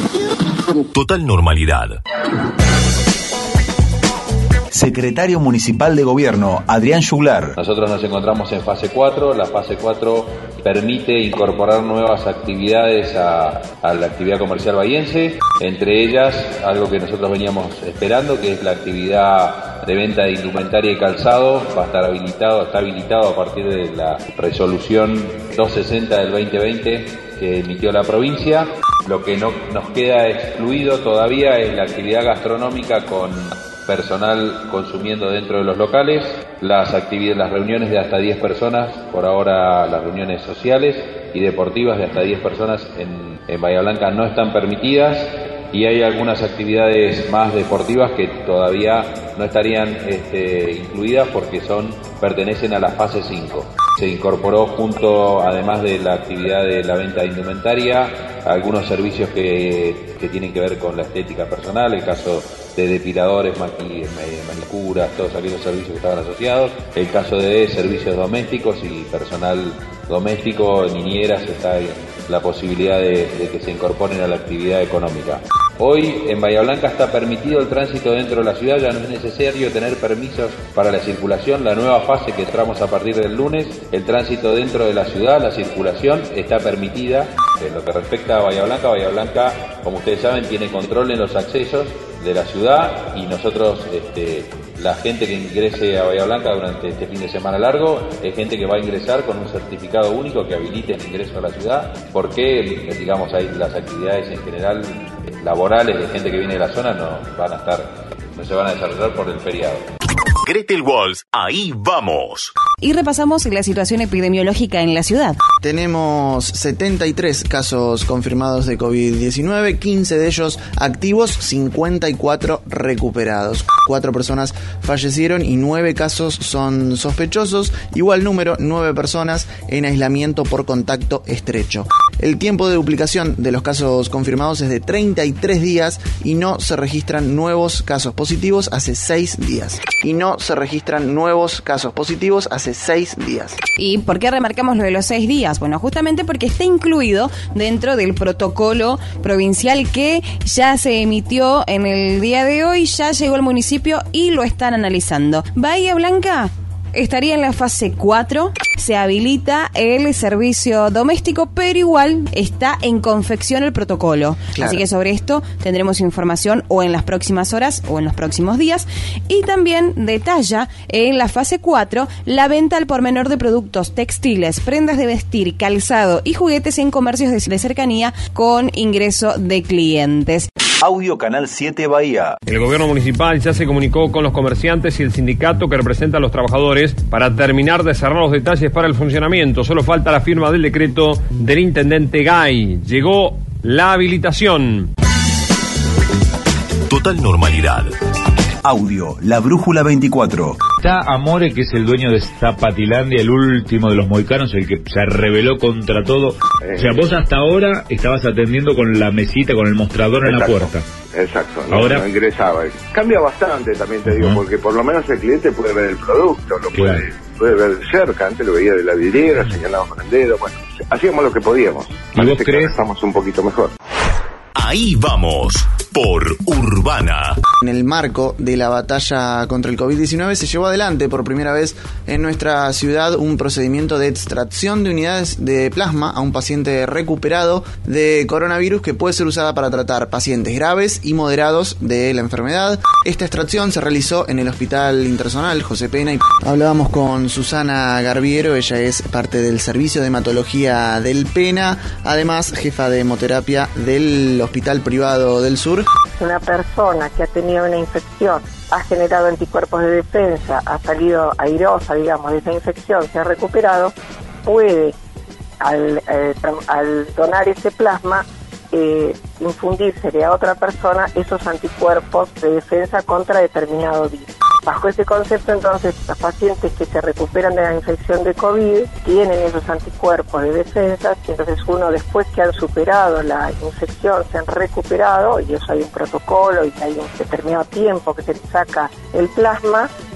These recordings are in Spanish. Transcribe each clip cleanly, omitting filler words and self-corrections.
Total normalidad. Secretario Municipal de Gobierno, Adrián Juglar. Nosotros nos encontramos en fase 4. La fase 4 permite incorporar nuevas actividades a la actividad comercial bahiense, entre ellas algo que nosotros veníamos esperando, que es la actividad de venta de indumentaria y calzado. Va a estar está habilitado a partir de la resolución 260 del 2020 que emitió la provincia. Lo que no nos queda excluido todavía es la actividad gastronómica con personal consumiendo dentro de los locales, las reuniones de hasta 10 personas, por ahora las reuniones sociales y deportivas de hasta 10 personas en Bahía Blanca no están permitidas, y hay algunas actividades más deportivas que todavía no estarían incluidas porque pertenecen a la fase 5. Se incorporó junto, además de la actividad de la venta de indumentaria, algunos servicios que tienen que ver con la estética personal, el caso de depiladores, manicuras, todos aquellos servicios que estaban asociados, el caso de servicios domésticos y personal doméstico, niñeras, está la posibilidad de que se incorporen a la actividad económica. Hoy en Bahía Blanca está permitido el tránsito dentro de la ciudad, ya no es necesario tener permisos para la circulación. La nueva fase que entramos a partir del lunes, el tránsito dentro de la ciudad, la circulación está permitida. En lo que respecta a Bahía Blanca, como ustedes saben, tiene control en los accesos de la ciudad, y nosotros, la gente que ingrese a Bahía Blanca durante este fin de semana largo es gente que va a ingresar con un certificado único que habilite el ingreso a la ciudad, porque digamos ahí las actividades en general laborales de gente que viene de la zona no se van a desarrollar por el feriado. Gretel Walls, ahí vamos. Y repasamos la situación epidemiológica en la ciudad. Tenemos 73 casos confirmados de COVID-19, 15 de ellos activos, 54 recuperados. 4 personas fallecieron y 9 casos son sospechosos. Igual número, 9 personas en aislamiento por contacto estrecho. El tiempo de duplicación de los casos confirmados es de 33 días y no se registran nuevos casos positivos hace 6 días. ¿Y por qué remarcamos lo de los 6 días? Bueno, justamente porque está incluido dentro del protocolo provincial que ya se emitió en el día de hoy, ya llegó al municipio y lo están analizando. Bahía Blanca estaría en la fase 4, se habilita el servicio doméstico, pero igual está en confección el protocolo. Claro. Así que sobre esto tendremos información o en las próximas horas o en los próximos días. Y también detalla en la fase 4 la venta al por menor de productos textiles, prendas de vestir, calzado y juguetes en comercios de cercanía con ingreso de clientes. Audio Canal 7 Bahía. El gobierno municipal ya se comunicó con los comerciantes y el sindicato que representa a los trabajadores para terminar de cerrar los detalles para el funcionamiento. Solo falta la firma del decreto del intendente Gay. Llegó la habilitación. Total normalidad. Audio La Brújula 24. Está Amore, que es el dueño de Zapatilandia, el último de los mohicanos, el que se rebeló contra todo. O sea, vos hasta ahora estabas atendiendo con la mesita, con el mostrador en la puerta. Exacto, ahora no ingresaba. Cambia bastante, también te digo, porque por lo menos el cliente puede ver el producto, lo puede ver de cerca. Antes lo veía de la vidriera, señalábamos con el dedo. Bueno, hacíamos lo que podíamos. ¿Y vos crees que estamos un poquito mejor? Ahí vamos, por Urbana. En el marco de la batalla contra el COVID-19 se llevó adelante por primera vez en nuestra ciudad un procedimiento de extracción de unidades de plasma a un paciente recuperado de coronavirus que puede ser usada para tratar pacientes graves y moderados de la enfermedad. Esta extracción se realizó en el Hospital Interzonal José Pena y hablábamos con Susana Garbiero, ella es parte del servicio de hematología del Pena, además jefa de hemoterapia del Hospital Privado del Sur. Una persona que ha tenido una infección, ha generado anticuerpos de defensa, ha salido airosa, digamos, de esa infección, se ha recuperado, puede, al donar ese plasma, infundírsele a otra persona esos anticuerpos de defensa contra determinado virus. Bajo ese concepto, entonces, los pacientes que se recuperan de la infección de COVID tienen esos anticuerpos de defensa, y entonces uno, después que han superado la infección, se han recuperado, y eso hay un protocolo y hay un determinado tiempo que se le saca el plasma,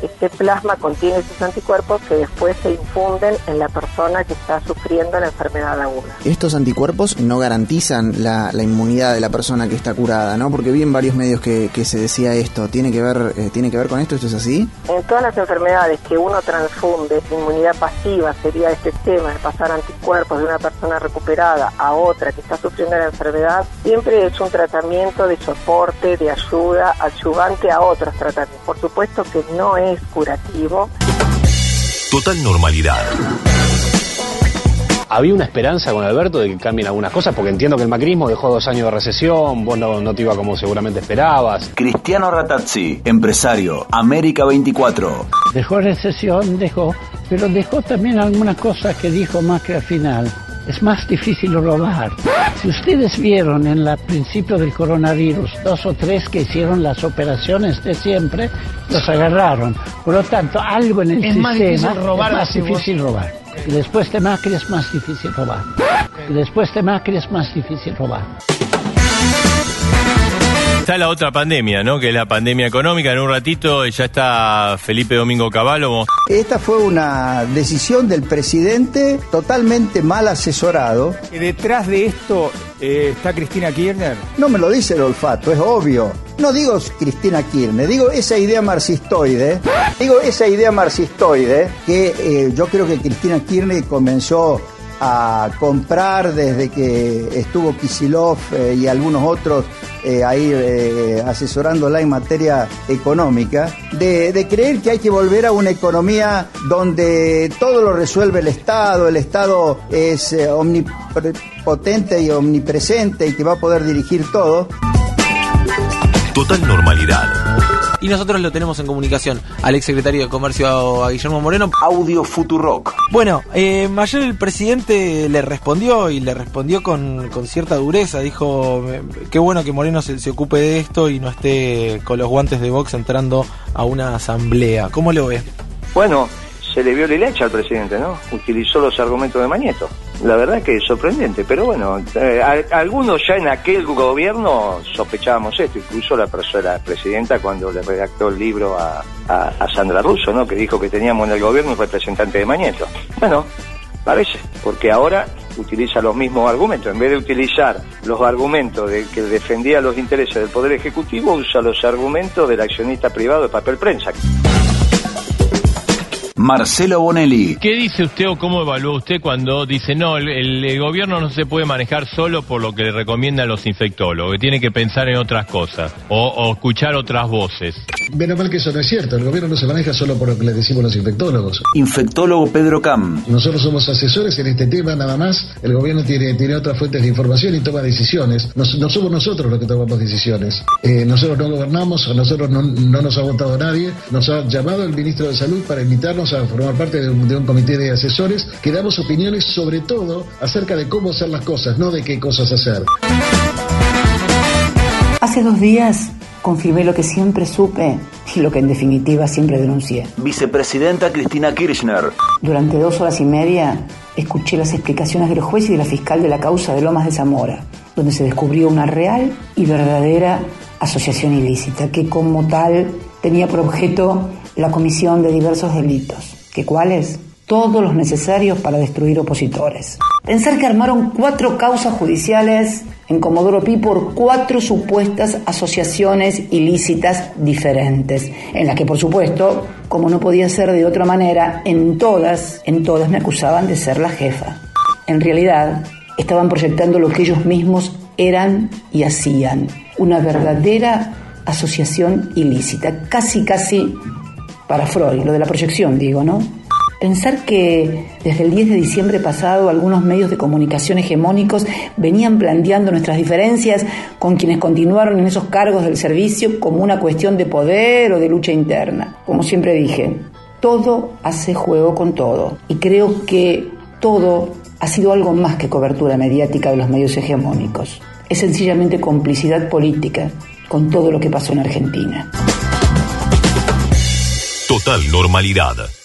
este plasma contiene esos anticuerpos que después se infunden en la persona que está sufriendo la enfermedad aguda. Estos anticuerpos no garantizan la inmunidad de la persona que está curada, ¿no? Porque vi en varios medios que se decía esto. ¿Tiene que ver con esto? ¿Esto es así? En todas las enfermedades que uno transfunde, inmunidad pasiva sería este tema de pasar anticuerpos de una persona recuperada a otra que está sufriendo la enfermedad, siempre es un tratamiento de soporte, de ayuda, adyuvante a otros tratamientos. Por supuesto que no es curativo. Total normalidad. Había una esperanza con Alberto de que cambien algunas cosas, porque entiendo que el macrismo dejó 2 años de recesión, vos no te iba como seguramente esperabas. Cristiano Ratazzi, empresario, América 24. Dejó recesión, pero dejó también algunas cosas que dijo Macri al final. Es más difícil robar. Si ustedes vieron en el principio del coronavirus 2 o 3 que hicieron las operaciones de siempre, los agarraron. Por lo tanto, algo en el sistema es más difícil robar. Y después de Macri es más difícil robar. Está la otra pandemia, ¿no? Que es la pandemia económica. En un ratito ya está Felipe Domingo Cavallo. Esta fue una decisión del presidente totalmente mal asesorado. ¿Detrás de esto está Cristina Kirchner? No me lo dice el olfato, es obvio. No digo Cristina Kirchner, digo esa idea marxistoide que yo creo que Cristina Kirchner comenzó a comprar desde que estuvo Kicillof y algunos otros asesorándola en materia económica, de creer que hay que volver a una economía donde todo lo resuelve el Estado es omnipotente y omnipresente y que va a poder dirigir todo. Total normalidad. Y nosotros lo tenemos en comunicación al exsecretario de Comercio, a Guillermo Moreno. Audio Futurock. Bueno, ayer el presidente le respondió con cierta dureza. Dijo, qué bueno que Moreno se ocupe de esto y no esté con los guantes de box entrando a una asamblea. ¿Cómo lo ve? Bueno, se le vio la leche al presidente, ¿no? Utilizó los argumentos de Mañeto. La verdad que es sorprendente, pero bueno, algunos ya en aquel gobierno sospechábamos esto, incluso la presidenta cuando le redactó el libro a Sandra Russo, ¿no? Que dijo que teníamos en el gobierno un representante de Mañeto. Bueno, parece, porque ahora utiliza los mismos argumentos. En vez de utilizar los argumentos de que defendía los intereses del Poder Ejecutivo, usa los argumentos del accionista privado de papel prensa. Marcelo Bonelli. ¿Qué dice usted o cómo evalúa usted cuando dice no, el gobierno no se puede manejar solo por lo que le recomiendan los infectólogos, que tiene que pensar en otras cosas o escuchar otras voces? Menos mal que eso no es cierto, el gobierno no se maneja solo por lo que le decimos los infectólogos. Infectólogo Pedro Cam. Nosotros somos asesores en este tema nada más, el gobierno tiene otras fuentes de información y toma decisiones. No somos nosotros los que tomamos decisiones. Nosotros no gobernamos, a nosotros no nos ha votado nadie, nos ha llamado el ministro de Salud para invitarnos a formar parte de un comité de asesores que damos opiniones sobre todo acerca de cómo hacer las cosas, no de qué cosas hacer. Hace 2 días confirmé lo que siempre supe y lo que en definitiva siempre denuncié. Vicepresidenta Cristina Kirchner. Durante 2 horas y media escuché las explicaciones del juez y de la fiscal de la causa de Lomas de Zamora, donde se descubrió una real y verdadera asociación ilícita que como tal tenía por objeto la comisión de diversos delitos. ¿Qué cuáles? Todos los necesarios para destruir opositores. Pensar que armaron 4 causas judiciales en Comodoro Pi por 4 supuestas asociaciones ilícitas diferentes, en las que por supuesto, como no podía ser de otra manera, en todas me acusaban de ser la jefa. En realidad, estaban proyectando lo que ellos mismos eran y hacían, una verdadera asociación ilícita, casi para Freud, lo de la proyección, digo, ¿no? Pensar que desde el 10 de diciembre pasado algunos medios de comunicación hegemónicos venían planteando nuestras diferencias con quienes continuaron en esos cargos del servicio como una cuestión de poder o de lucha interna. Como siempre dije, todo hace juego con todo. Y creo que todo ha sido algo más que cobertura mediática de los medios hegemónicos. Es sencillamente complicidad política con todo lo que pasó en Argentina. Total normalidad.